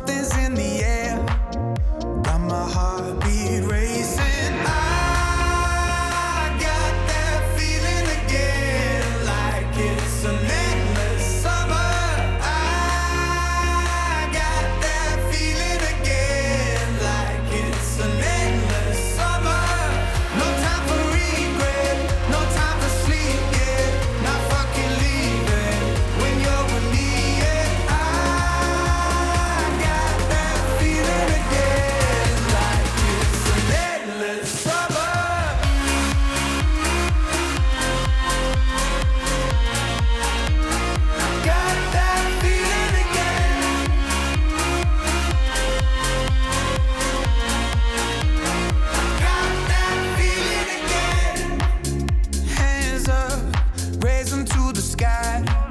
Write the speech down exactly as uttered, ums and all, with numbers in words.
Something's in the air, got my heartbeat racing. I got that feeling again, like it's an endless summer. I got that feeling again, like it's an endless summer. No time for regret, no time for sleep, yeah. Not fucking leaving when you're with me, yeah. I got that feeling again, like it's an endless summer. Got that feeling again. Got that feeling again. Hands up, raise them to the sky.